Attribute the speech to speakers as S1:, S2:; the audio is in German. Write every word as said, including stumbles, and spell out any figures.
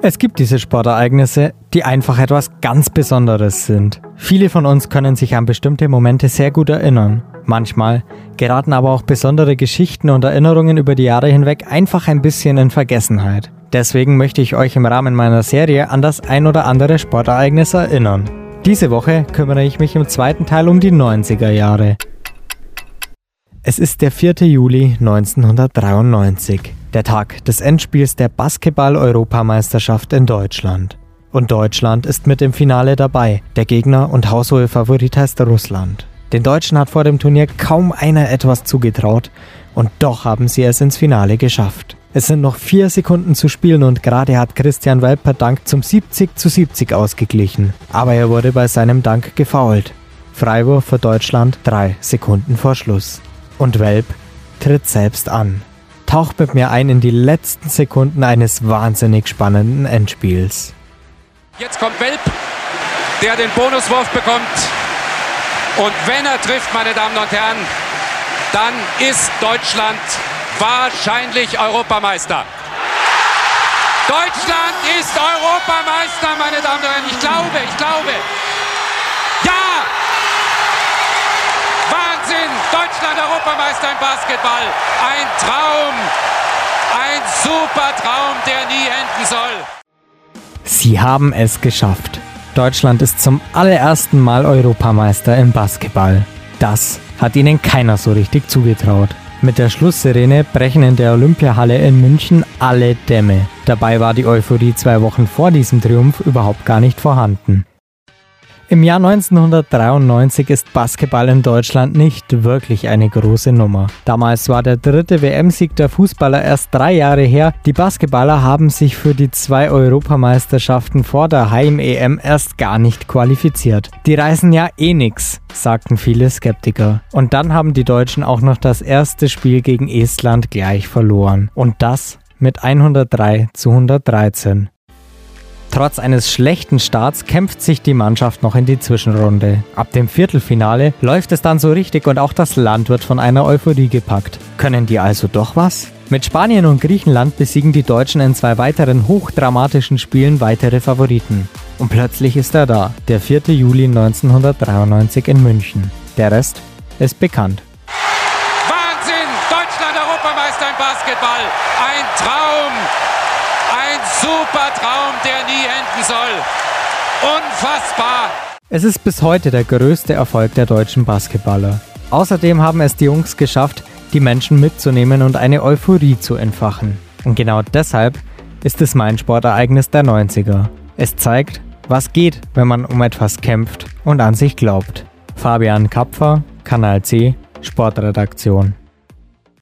S1: Es gibt diese Sportereignisse, die einfach etwas ganz Besonderes sind. Viele von uns können sich an bestimmte Momente sehr gut erinnern. Manchmal geraten aber auch besondere Geschichten und Erinnerungen über die Jahre hinweg einfach ein bisschen in Vergessenheit. Deswegen möchte ich euch im Rahmen meiner Serie an das ein oder andere Sportereignis erinnern. Diese Woche kümmere ich mich im zweiten Teil um die neunziger Jahre. Es ist der vierte Juli neunzehnhundertdreiundneunzig, der Tag des Endspiels der Basketball-Europameisterschaft in Deutschland. Und Deutschland ist mit im Finale dabei. Der Gegner und haushohe Favorit heißt Russland. Den Deutschen hat vor dem Turnier kaum einer etwas zugetraut und doch haben sie es ins Finale geschafft. Es sind noch vier Sekunden zu spielen und gerade hat Christian Welp per Dank zum siebzig zu siebzig ausgeglichen. Aber er wurde bei seinem Dank gefoult. Freiwurf für Deutschland drei Sekunden vor Schluss. Und Welp tritt selbst an. Taucht mit mir ein in die letzten Sekunden eines wahnsinnig spannenden Endspiels.
S2: Jetzt kommt Welp, der den Bonuswurf bekommt. Und wenn er trifft, meine Damen und Herren, dann ist Deutschland wahrscheinlich Europameister. Deutschland ist Europameister, meine Damen und Herren. Ich glaube, ich glaube. Ja! Wahnsinn! Deutschland Europameister im Basketball. Ein Traum. Ein super Traum, der nie enden soll.
S1: Sie haben es geschafft. Deutschland ist zum allerersten Mal Europameister im Basketball. Das hat ihnen keiner so richtig zugetraut. Mit der Schlusssirene brechen in der Olympiahalle in München alle Dämme. Dabei war die Euphorie zwei Wochen vor diesem Triumph überhaupt gar nicht vorhanden. Im Jahr neunzehnhundertdreiundneunzig ist Basketball in Deutschland nicht wirklich eine große Nummer. Damals war der dritte W M-Sieg der Fußballer erst drei Jahre her. Die Basketballer haben sich für die zwei Europameisterschaften vor der Heim-E M erst gar nicht qualifiziert. Die reißen ja eh nix, sagten viele Skeptiker. Und dann haben die Deutschen auch noch das erste Spiel gegen Estland gleich verloren. Und das mit hundertdrei zu hundertdreizehn. Trotz eines schlechten Starts kämpft sich die Mannschaft noch in die Zwischenrunde. Ab dem Viertelfinale läuft es dann so richtig und auch das Land wird von einer Euphorie gepackt. Können die also doch was? Mit Spanien und Griechenland besiegen die Deutschen in zwei weiteren hochdramatischen Spielen weitere Favoriten. Und plötzlich ist er da, der vierte Juli neunzehnhundertdreiundneunzig in München. Der Rest ist bekannt.
S2: Wahnsinn! Deutschland Europameister im Basketball! Ein Traum! Ein super Traum, der nie enden soll. Unfassbar!
S1: Es ist bis heute der größte Erfolg der deutschen Basketballer. Außerdem haben es die Jungs geschafft, die Menschen mitzunehmen und eine Euphorie zu entfachen. Und genau deshalb ist es mein Sportereignis der neunziger. Es zeigt, was geht, wenn man um etwas kämpft und an sich glaubt. Fabian Kapfer, Kanal C, Sportredaktion.